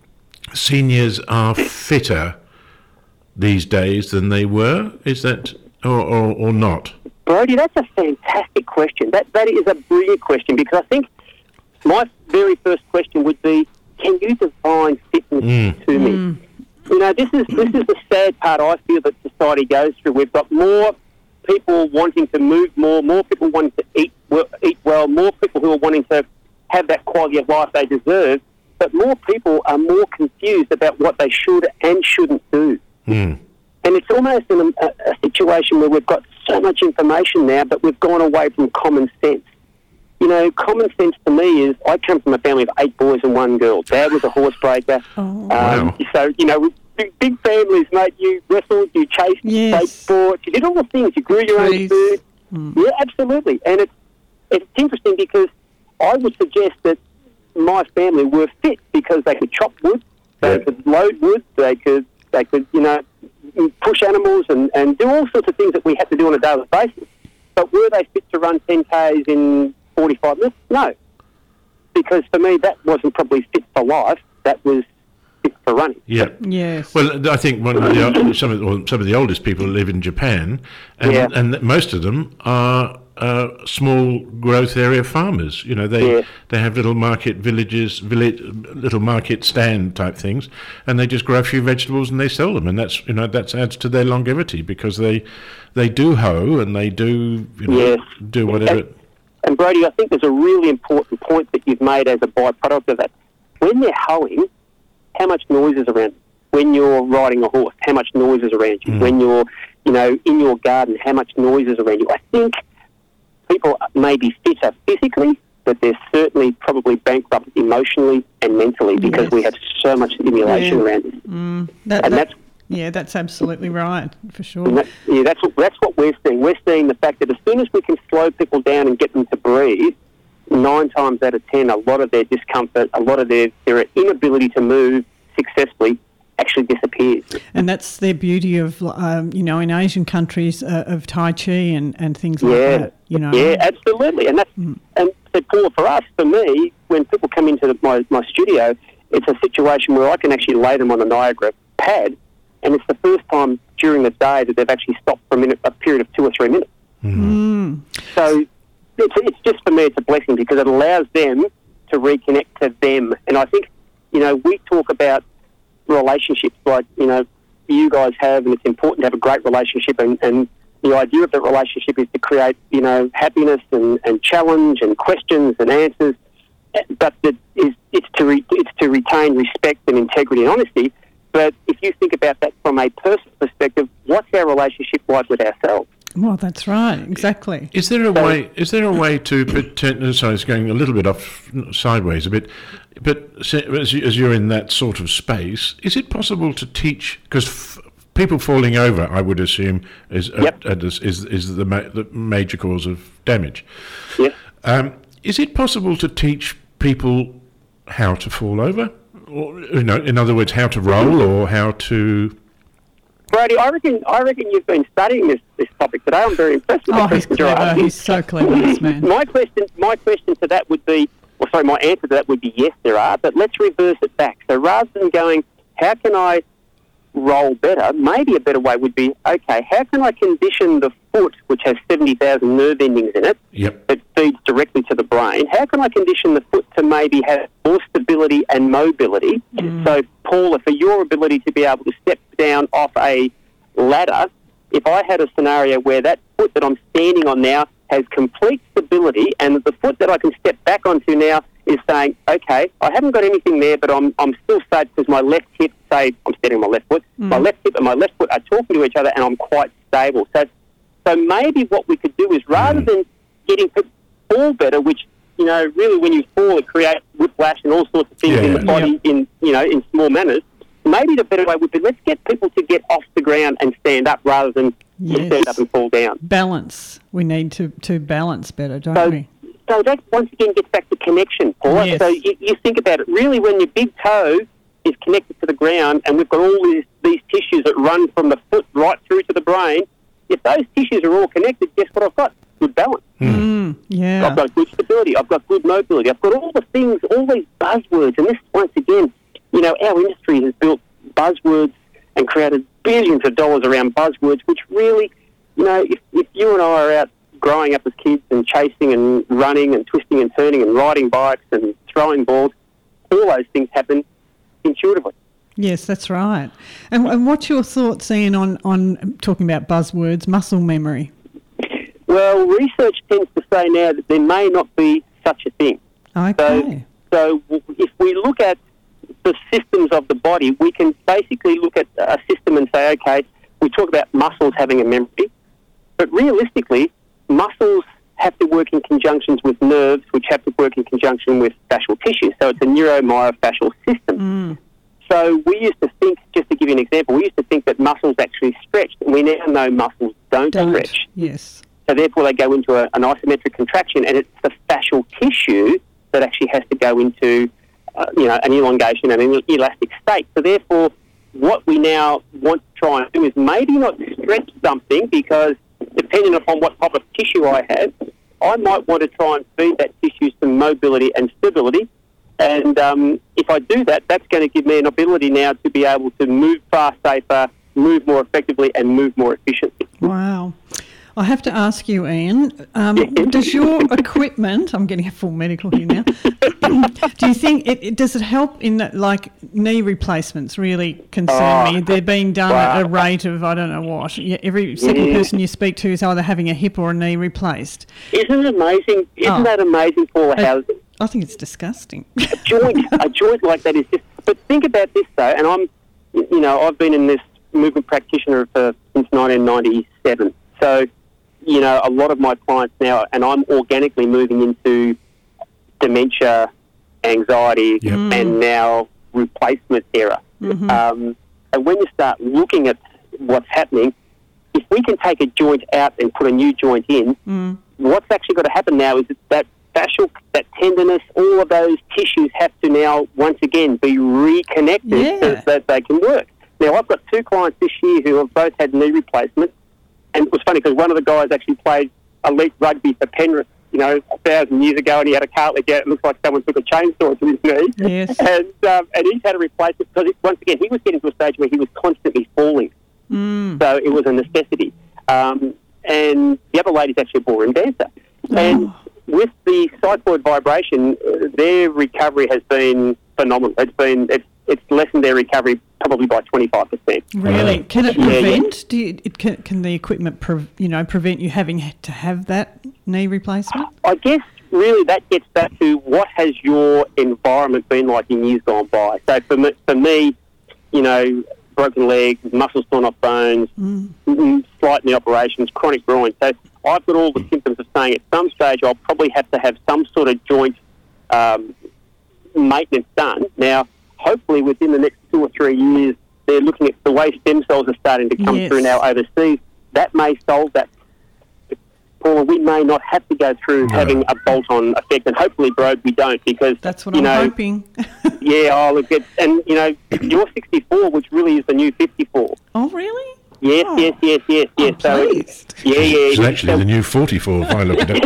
seniors are fitter these days than they were? Is that or or, or not? Brody, that's a fantastic question. That That is a brilliant question, because I think my very first question would be, can you define fitness Mm. to me? you know, this is this is the sad part I feel that society goes through. We've got more people wanting to move more, more people wanting to eat well, eat well, more people who are wanting to have that quality of life they deserve, but more people are more confused about what they should and shouldn't do. Mm. And it's almost in a, a situation where we've got so much information now, but we've gone away from common sense. You know, common sense to me is, I come from a family of eight boys and one girl. Dad was a horse breaker. Oh. Um, Wow. So, you know, big, big families, mate. You wrestled, you chased, you Yes. played sports, you did all the things. You grew your Trees. own food. Mm. Yeah, absolutely. And it's, it's interesting because I would suggest that my family were fit because they could chop wood, they Yeah. could load wood, they could, they could, you know, push animals and, and do all sorts of things that we had to do on a daily basis. But were they fit to run ten Ks in forty-five minutes? No. Because for me, that wasn't probably fit for life. That was fit for running. Yeah. Yes. Well, I think one of the, some of the, well, some of the oldest people live in Japan, and Yeah. and most of them are uh, small growth area farmers. You know, they Yeah. they have little market villages, village, little market stand type things, and they just grow a few vegetables and they sell them, and that's you know that adds to their longevity because they they do hoe and they do you know Yes. do whatever. And, and Brody, I think there's a really important point that you've made as a byproduct of that. When they're hoeing, how much noise is around? When you're riding a horse, how much noise is around you? Mm. When you're, you know, in your garden, how much noise is around you? I think people may be fitter physically, but they're certainly probably bankrupt emotionally and mentally because Yes. we have so much stimulation Yeah. around us. Mm, that, And that- that's yeah, that's absolutely right, for sure. And that, yeah, that's what, that's what we're seeing. We're seeing the fact that as soon as we can slow people down and get them to breathe, nine times out of ten, a lot of their discomfort, a lot of their, their inability to move successfully actually disappears. And that's the beauty of, um, you know, in Asian countries uh, of Tai Chi and, and things like Yeah, that, you know. yeah, absolutely. And that's Mm. and so, Paul, for us, for me, when people come into the, my my studio, it's a situation where I can actually lay them on the Niagara pad, and it's the first time during the day that they've actually stopped for a minute, a period of two or three minutes. Mm. So it's, it's just, for me, it's a blessing because it allows them to reconnect to them. And I think, you know, we talk about relationships like, you know, you guys have, and it's important to have a great relationship. And, and the idea of the relationship is to create, you know, happiness and, and challenge and questions and answers. But it is, it's, to re, it's to retain respect and integrity and honesty. But if you think about that from a personal perspective, what's our relationship like with ourselves? Well, that's right, exactly. Is there a way? Is there a way to pretend? Sorry, it's going a little bit off sideways a bit. But say, as, you, as you're in that sort of space, is it possible to teach? Because f- people falling over, I would assume, is uh, Yep. uh, is, is is the, ma- the major cause of damage. Yes. Um, is it possible to teach people how to fall over? Or, you know, in other words, how to roll or how to? Brady, I reckon, I reckon you've been studying this, this topic today. I'm very impressed with Oh, the he's questions you're clever. asking. He's so clever, this man. My question, my question to that would be, well, sorry, my answer to that would be yes, there are. But let's reverse it back. So rather than going, how can I roll better? Maybe a better way would be, okay, how can I condition the foot, which has seventy thousand nerve endings in it, Yep. that feeds directly to the brain? How can I condition the foot to maybe have more stability and mobility? So, Paula, for your ability to be able to step down off a ladder, if I had a scenario where that foot that I'm standing on now has complete stability and the foot that I can step back onto now is saying, okay, I haven't got anything there, but I'm I'm still safe because my left hip, say, I'm standing on my left foot, my left hip and my left foot are talking to each other and I'm quite stable. So, so maybe what we could do is rather Mm. than getting people to fall better, which, you know, really when you fall it creates whiplash and all sorts of things Yeah, in the yeah. body in, you know, in small manners, maybe the better way would be let's get people to get off the ground and stand up rather than Yes. stand up and fall down. Balance. We need to, to balance better, don't So, we? so that once again gets back to connection, Paul. Yes. So you, you think about it, really when your big toe is connected to the ground and we've got all these, these tissues that run from the foot right through to the brain, if those tissues are all connected, guess what I've got? Good balance. Mm, yeah. I've got good stability. I've got good mobility. I've got all the things, all these buzzwords. And this, once again, you know, our industry has built buzzwords and created billions of dollars around buzzwords, which really, you know, if, if you and I are out growing up as kids and chasing and running and twisting and turning and riding bikes and throwing balls, all those things happen intuitively. Yes, that's right. And, and what's your thoughts, Ian, on, on talking about buzzwords, muscle memory? Well, research tends to say now that there may not be such a thing. Okay. So, so if we look at the systems of the body, we can basically look at a system and say, okay, we talk about muscles having a memory, but realistically, muscles have to work in conjunctions with nerves, which have to work in conjunction with fascial tissue. So it's a neuromyofascial system. Mm. So we used to think, just to give you an example, we used to think that muscles actually stretched. And we now know muscles don't, Don't. stretch. Yes. So therefore they go into a, an isometric contraction, and it's the fascial tissue that actually has to go into, uh, you know, an elongation and an elastic state. So therefore, what we now want to try and do is maybe not stretch something, because depending upon what type of tissue I have, I might want to try and feed that tissue some mobility and stability. And um, if I do that, that's going to give me an ability now to be able to move far safer, move more effectively, and move more efficiently. Wow. I have to ask you, Ian, um, does your equipment, I'm getting a full medical here now, do you think, it, it does it help in, like, knee replacements really concern Oh, me? They're being done wow. at a rate of, I don't know what. Yeah, every second Yeah. person you speak to is either having a hip or a knee replaced. Isn't it amazing? Isn't Oh. that amazing, Paula, how I think it's disgusting. a joint, a joint like that is just... But think about this, though, and I'm, you know, I've been in this movement practitioner for since nineteen ninety-seven. So, you know, a lot of my clients now, and I'm organically moving into dementia, anxiety, Yep. and now replacement era. Mhm. Um, and when you start looking at what's happening, if we can take a joint out and put a new joint in, Mm. what's actually got to happen now is that fascial, that tenderness, all of those tissues have to now once again be reconnected Yeah. so that they can work. Now, I've got two clients this year who have both had knee replacements, and it was funny because one of the guys actually played elite rugby for Penrith, you know, a thousand years ago, and he had a cartilage out. It looks like someone took a chainsaw to his knee. Yes. And, um, and he's had a replacement because, it, once again, he was getting to a stage where he was constantly falling. Mm. So it was a necessity. Um, and the other lady's actually a ballroom dancer. And with the cycloid vibration, uh, their recovery has been phenomenal. It's been it's it's lessened their recovery probably by twenty-five percent. Really? Can it Yeah, yeah. prevent? Do you, it can, can the equipment, pre, you know, prevent you having to have that knee replacement? I guess really that gets back to what has your environment been like in years gone by. So for me, for me you know, broken legs, muscles torn off bones, Mm. mm, slight knee operations, chronic groin. So I've got all the symptoms of saying at some stage I'll probably have to have some sort of joint um, maintenance done. Now, hopefully within the next two or three years, they're looking at the way stem cells are starting to come Yes. through now overseas. That may solve that. Paula, we may not have to go through No. having a bolt-on effect, and hopefully, Brode, we don't, because, That's what you I'm know, hoping. yeah, oh, look, it's, and, you know, you're sixty-four, which really is the new fifty-four. Oh, really? Yes, Oh. yes, yes, yes, yes. I'm So, pleased. yeah, yeah. It's yeah. actually So- the new forty-four if I look at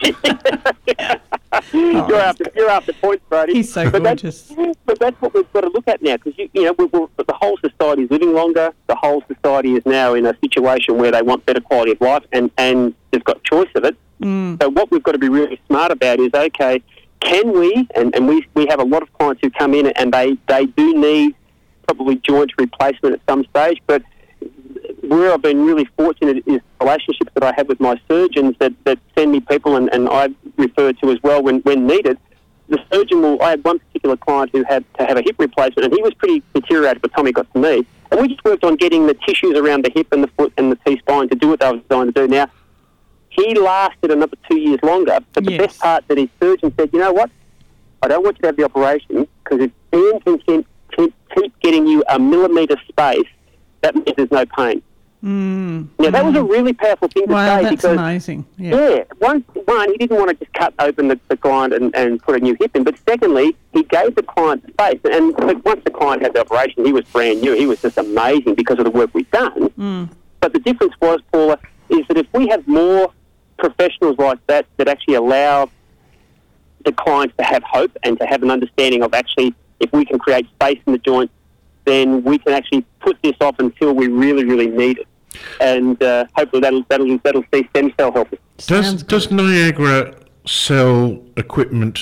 it. you're after you're after points, Brody. He's so but gorgeous. That's, but that's what we've got to look at now, because you, you know we we're, the whole society is living longer. The whole society is now in a situation where they want better quality of life, and and they've got choice of it. Mm. So what we've got to be really smart about is, okay, can we? And, and we we have a lot of clients who come in and they they do need probably joint replacement at some stage, but where I've been really fortunate is relationships that I have with my surgeons that, that send me people, and, and I refer to as well when, when needed. The surgeon will, I had one particular client who had to have a hip replacement, and he was pretty deteriorated by the time he got to me. And we just worked on getting the tissues around the hip and the foot and the T-spine to do what they were designed to do. Now, he lasted another two years longer, but the Yes. best part that his surgeon said, you know what, I don't want you to have the operation, because if Ian can keep, keep, keep getting you a millimetre space, that means there's no pain. Mm. Now, that was a really powerful thing to Wow, say, that's because, amazing. Yeah. yeah, one, one, he didn't want to just cut open the, the client and, and put a new hip in, but secondly, he gave the client space. And but once the client had the operation, he was brand new. He was just amazing because of the work we've done. Mm. But the difference was, Paula, is that if we have more professionals like that that actually allow the clients to have hope and to have an understanding of actually, if we can create space in the joint, then we can actually put this off until we really, really need it. And uh, hopefully that'll, that'll, that'll see stem cell help us. Does Sounds does good. Niagara sell equipment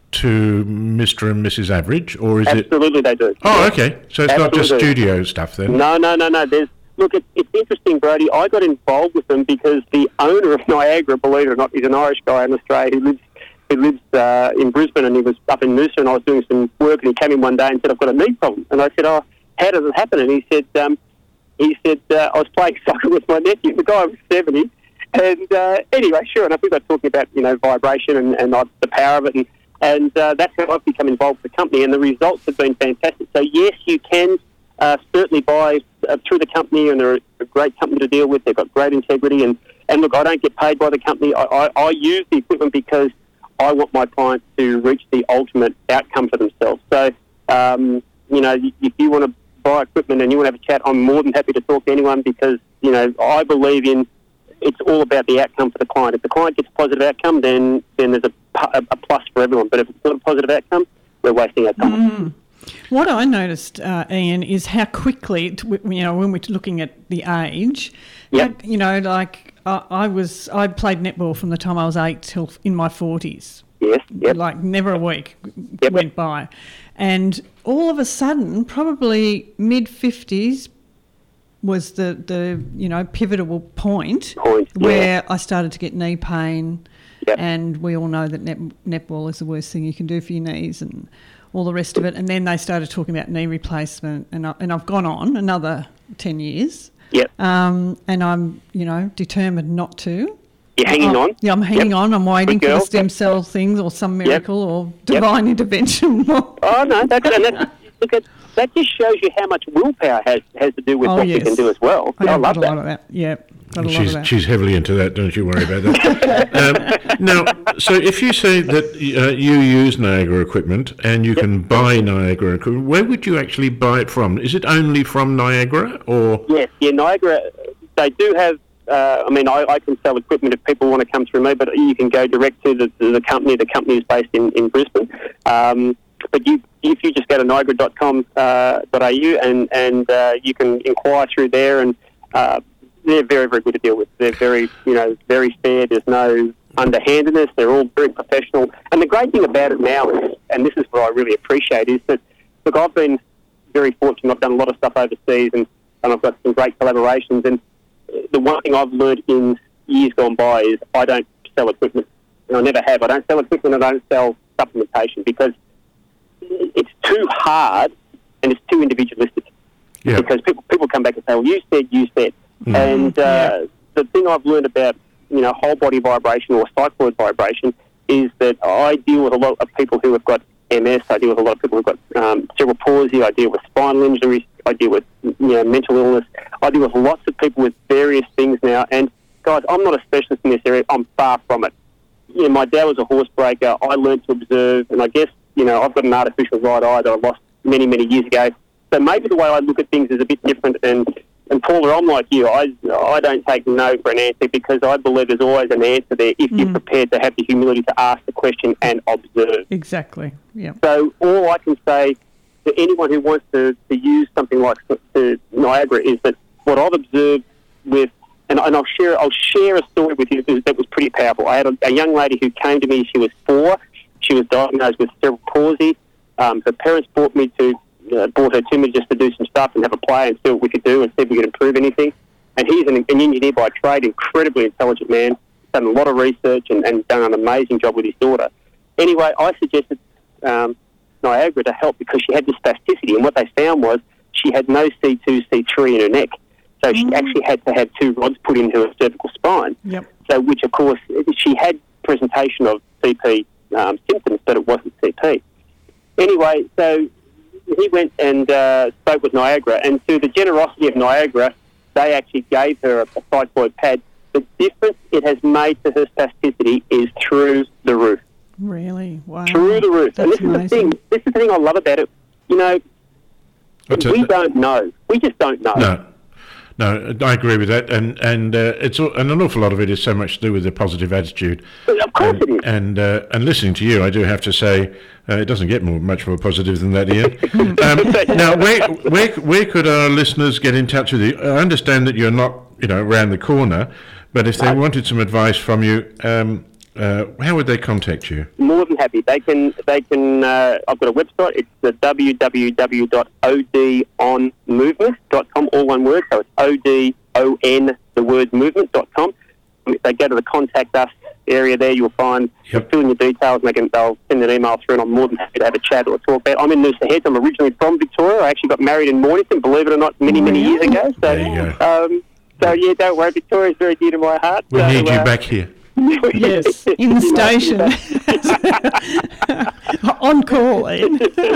to Mister and Missus Average, or is it? Absolutely, they do. Oh, okay. So it's not just Absolutely. studio stuff then. No, no, no, no. There's look. It, it's interesting, Brody. I got involved with them because the owner of Niagara, believe it or not, is an Irish guy in Australia who lives who lives uh, in Brisbane, and he was up in Noosa, and I was doing some work, and he came in one day and said, "I've got a knee problem," and I said, "Oh, how does it happen?" And he said, um, "He said uh, I was playing soccer with my nephew. The guy was seventy." And uh, anyway, sure enough, we got talking about, you know, vibration and, and uh, the power of it, and, and uh, that's how I've become involved with the company, and the results have been fantastic. So yes, you can uh, certainly buy uh, through the company, and they're a great company to deal with. They've got great integrity, and, and look, I don't get paid by the company. I, I, I use the equipment because I want my clients to reach the ultimate outcome for themselves. So, um, you know, if you want to buy equipment and you want to have a chat, I'm more than happy to talk to anyone because, you know, I believe in it's all about the outcome for the client. If the client gets a positive outcome, then then there's a, a, a plus for everyone. But if it's not a positive outcome, we're wasting our time. Mm. What I noticed, uh, Ian, is how quickly, t- you know, when we're looking at the age, Yep. you know, like I, I was, I played netball from the time I was eight till in my forties. Yes, yep. Like never a week Yep. went by. And all of a sudden, probably mid-fifties, was the, the you know pivotal point, Point, yeah. where I started to get knee pain, Yep. and we all know that net, netball is the worst thing you can do for your knees and all the rest of it. And then they started talking about knee replacement, and I, and I've gone on another ten years, Yep. um, and I'm you know determined not to. You're hanging Oh, on. Yeah, I'm hanging Yep. on. I'm waiting Good for the girl. stem cell things or some miracle or divine intervention. Oh, no, that's, and that's, look, at, that just shows you how much willpower has, has to do with Oh, what yes. you can do as well. I I, have love got a that. lot of that. Yeah, got a lot She's of that. she's heavily into that. Don't you worry about that. um, now, so if you say that uh, you use Niagara equipment and you can buy Niagara equipment, where would you actually buy it from? Is it only from Niagara, or Yes, yeah, Niagara, they do have, uh, I mean, I, I can sell equipment if people want to come through me, but you can go direct to the, the company. The company is based in, in Brisbane. Um, but you, if you just go to niagara dot com dot a u and, and uh, you can inquire through there, and uh, they're very, very good to deal with. They're very, you know, very fair. There's no underhandedness. They're all very professional. And the great thing about it now is, and this is what I really appreciate, is that, look, I've been very fortunate. I've done a lot of stuff overseas, and, and I've got some great collaborations. And the one thing I've learned in years gone by is I don't sell equipment. And I never have. I don't sell equipment. I don't sell supplementation because it's too hard and it's too individualistic. Yeah. Because people people come back and say, well, you said, you said. Mm. And uh, the thing I've learned about, you know, whole body vibration or cycloid vibration is that I deal with a lot of people who have got M S. I deal with a lot of people who've got um, cerebral palsy. I deal with spinal injuries. I deal with, you know, mental illness. I deal with lots of people with various things now. And, guys, I'm not a specialist in this area. I'm far from it. You know, my dad was a horse breaker. I learned to observe. And I guess, you know, I've got an artificial right eye that I lost many, many years ago. So maybe the way I look at things is a bit different. And, and Paula, I'm like you. I, I don't take no for an answer because I believe there's always an answer there if you're prepared to have the humility to ask the question and observe. Exactly. Yeah. So all I can say to anyone who wants to, to use something like to Niagara is that what I've observed with, and, and I'll share I'll share a story with you that was pretty powerful. I had a, a young lady who came to me. She was four. She was diagnosed with cerebral palsy. Um, her parents brought me to uh, brought her to me just to do some stuff and have a play and see what we could do and see if we could improve anything. And he's an, an engineer by trade, incredibly intelligent man. Done a lot of research and, and done an amazing job with his daughter. Anyway, I suggested um, Niagara to help because she had this spasticity, and what they found was she had no C two, C three in her neck. So she actually had to have two rods put into her cervical spine. Yep. So, which of course, she had presentation of C P um, symptoms, but it wasn't C P. Anyway, so he went and uh, spoke with Niagara, and through the generosity of Niagara, they actually gave her a, a cycloid pad. The difference it has made to her spasticity is through the roof. Really? Wow. Through the roof. And That's this is the amazing. thing. This is the thing I love about it. You know, What's we it? don't know. We just don't know. No, no, I agree with that, and and uh, it's all, and an awful lot of it is so much to do with the positive attitude. But of course and, it is. And uh, and listening to you, I do have to say uh, it doesn't get more much more positive than that, Ian. um, now, where where where could our listeners get in touch with you? I understand that you're not, you know, around the corner, but if they wanted some advice from you, um, uh, how would they contact you? More than happy. They can. They can. Uh, I've got a website. It's the w w w dot o d on movement dot com. All one word. So it's O D O N the word movement dot com. If they go to the contact us area there, you'll find Yep. fill in your details, and they can, they'll send an email through, and I'm more than happy to have a chat or talk about. I'm in Noosa Heads. I'm originally from Victoria. I actually got married in Mornington, believe it or not, many many years ago. So, There you go. um, so yeah, don't worry. Victoria's very dear to my heart. We so, need you uh, back here. Yes, in the station. On call, Ian.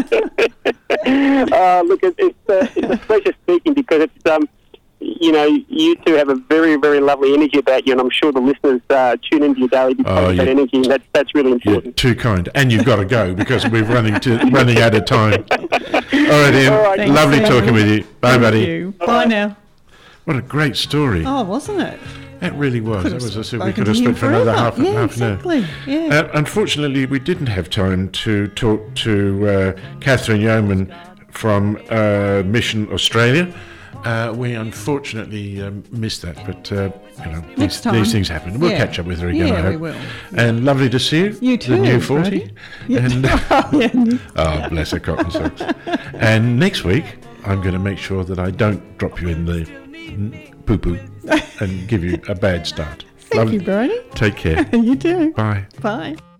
uh, look, it, it's, uh, it's a pleasure speaking because it's, um, you know, you two have a very, very lovely energy about you, and I'm sure the listeners uh, tune into your daily because Oh, of that you- energy, and that's, that's really You're important. too kind, and you've got to go because we're running to running out of time. All right, Ian. All right. Thanks, Lovely Ian. talking with you. Bye, Thank buddy. you. Bye now. What a great story. Oh, wasn't it? That really was. Could That have was a we spoken could have to him spent for another forever. half, Yeah, half an hour. exactly. Yeah. Uh, unfortunately, we didn't have time to talk to uh, Catherine Yeoman from uh, Mission Australia. Uh, we unfortunately um, missed that, but uh, you know, Next these, time. these things happen. We'll Yeah. catch up with her again. Yeah, I hope. we will. And lovely to see you. You The too, new forty. Brody. Yeah. And Oh, yeah, you- oh, bless her cotton socks. And next week, I'm going to make sure that I don't drop you in the poo poo and give you a bad start. Thank you, Brody. Take care. You too. Bye. Bye.